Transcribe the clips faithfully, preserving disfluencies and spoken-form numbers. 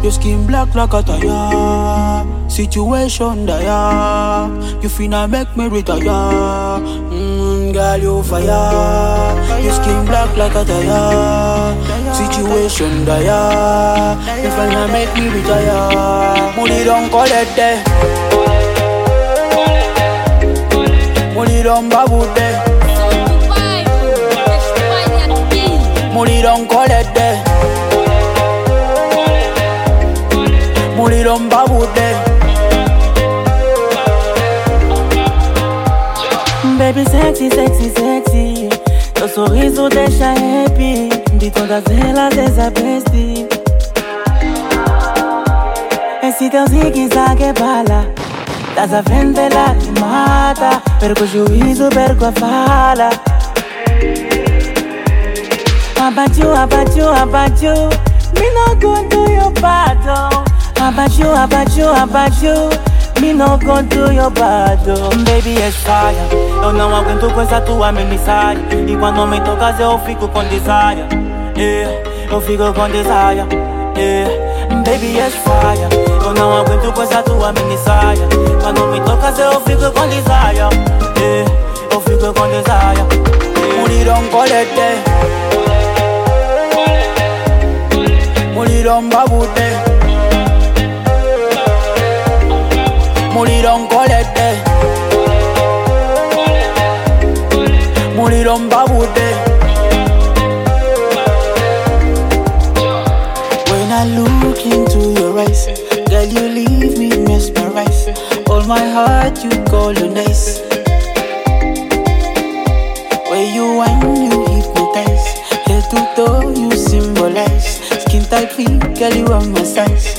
Your skin black like a tire. Situation dire. You finna make me retire. Mmm, girl, you fire. Your skin black like a tire. Situation dire. You finna make me retire. Money don't collect it. Money don't babute. Money don't collect it. Money don't babute. Baby sexy, sexy, sexy. Teu sorriso deixa happy. De todas elas és a bestie. Esse teu zigue-zague é bala. Das a frente ela te mata. Perco o juízo, perco a fala. About you, about you, about you. Me no go do your battle. About you, about you, about you. Me no go do your battle. Baby, és falha. Eu não aguento com essa tua minissaia. E quando me tocas eu fico com desire. Yeah, eu fico com desire. Yeah, baby, és falha. Eu não aguento com essa tua minissaia. Quando me tocas eu fico com desire. Yeah, eu fico com desire. Yeah. Money don't collect it. Money don't babute. Money don't collect it. Money don't babute. When I look into your eyes, girl, you leave me mesmerized. All my heart you colonize. Where you whine, you hypnotize. Head to toe, you symbolize. Skin tight fit, girl, you are my size.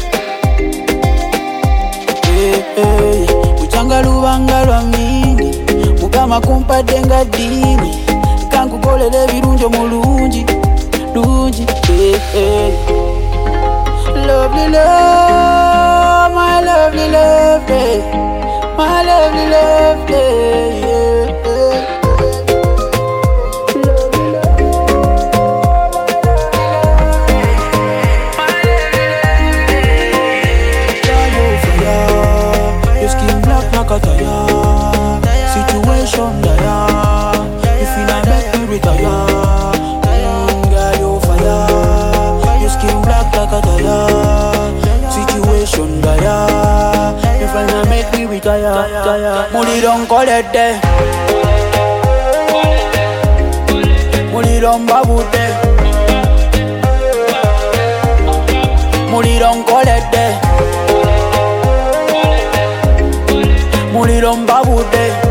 Hey, hey, uchanga lubanga lwa mingi. Mukama kumpa denga dini. Kangu kole de virunjo mulungi. Lungi, hey, hey. Lovely love, my lovely love, hey. My lovely love, hey, yeah, yeah. Situation dire. You finna make me retire. Mm, girl, you fire. Your skin black like a tire. Situation dire. You finna make me retire. Money don't collect it. Money don't babute. Money don't collect it. Money don't babute.